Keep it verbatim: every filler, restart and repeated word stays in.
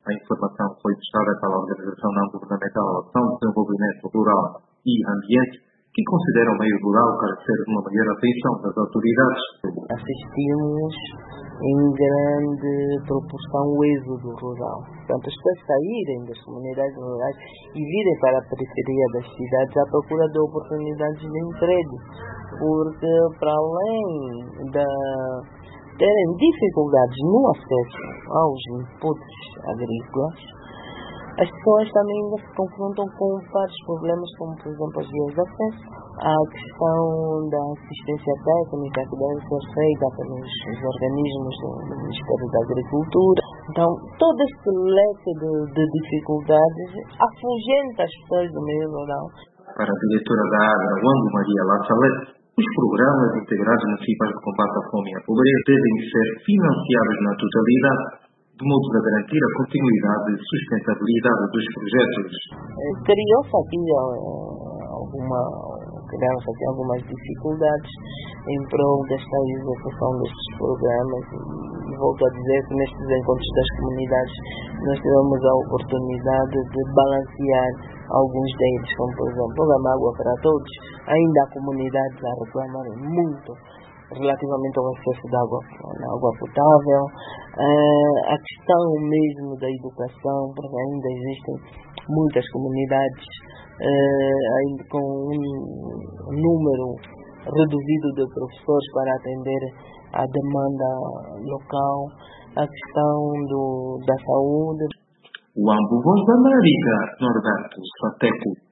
A informação foi prestada pela Organização Não Governamental Ação de Desenvolvimento Rural e Ambiente, que considera o meio rural carecer de uma maior atenção das autoridades. Assistimos em grande proporção o êxodo rural. Portanto, as pessoas saírem das comunidades rurais e virem para a periferia das cidades à procura de oportunidades de emprego, porque para além de terem dificuldades no acesso aos inputs agrícolas, as pessoas também ainda se confrontam com vários problemas, como por exemplo as vias de acesso, a questão da assistência técnica que deve ser feita pelos organismos do, do Ministério da Agricultura. Então, todo este leque de, de dificuldades afugenta as pessoas do meio rural. Para a diretora da Agra, Wanda Maria Lasalete, os programas integrados municipais de combate à fome e à pobreza devem ser financiados na totalidade, de modo a garantir a continuidade e sustentabilidade dos projetos. Criou-se aqui alguma, criaram-se aqui algumas dificuldades em prol desta execução destes programas e volto a dizer que nestes encontros das comunidades nós tivemos a oportunidade de balancear alguns deles, como por exemplo o programa Água para Todos. Ainda há comunidades a reclamarem muito relativamente ao acesso de água, água potável, uh, a questão mesmo da educação, porque ainda existem muitas comunidades uh, ainda com um número reduzido de professores para atender à demanda local, a questão do, da saúde. O Ambo Voz da América, Norberto Sateco.